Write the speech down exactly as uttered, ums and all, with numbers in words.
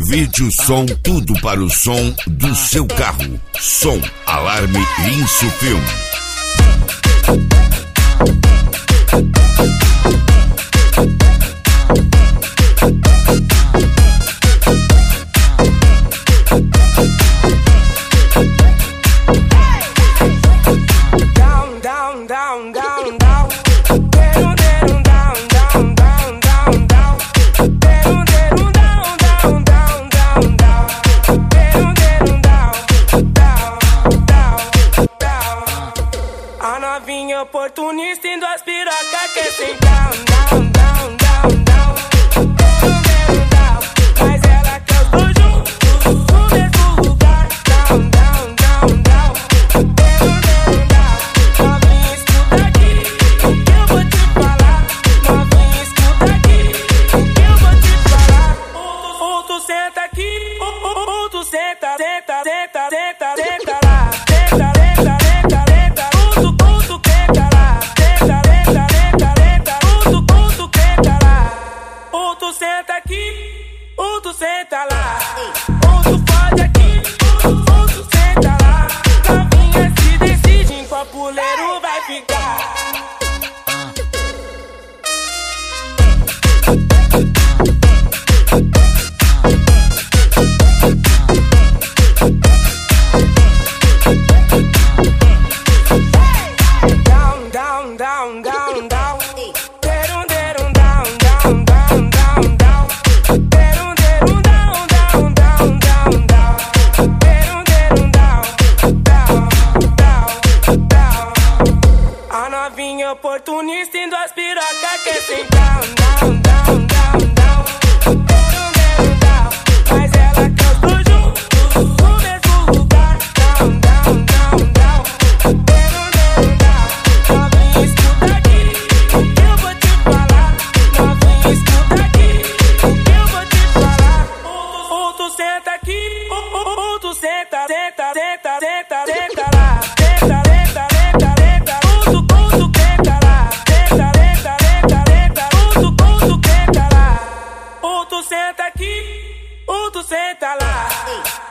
vídeo, som, tudo para o som do seu carro. Som, alarme Linso Film. Novinha oportunista indo as piroca que sem down, down, down, down, down. Down, down, down. Mas ela quer os dois juntos no mesmo lugar. Down, down, down, down. Down, down, down. Novinha, escuta aqui o que eu vou te falar. Novinha, escuta aqui o que eu vou te falar. Ou tu senta aqui, ou tu senta, senta, senta, senta, senta lá. Senta, senta, senta, senta. Senta aqui, ou tu senta lá. Ou tu pode aqui, ou tu senta lá. Novinha se decide em qual puleiro vai ficar. Down, down, down, down, down. Novinha oportunista indo as piroca que sem down, down, down, down, down. Down, down, down. Mas ela quer os dois juntos no mesmo lugar. Down, down, down, down. Down, down, down. Novinha, escuta aqui o que eu vou te falar. Novinha, escuta aqui o que eu vou te falar. Ou tu senta aqui, ou tu senta, senta, senta, senta, senta lá. Senta, senta, senta, senta. Ou tu senta aqui, ou tu senta lá.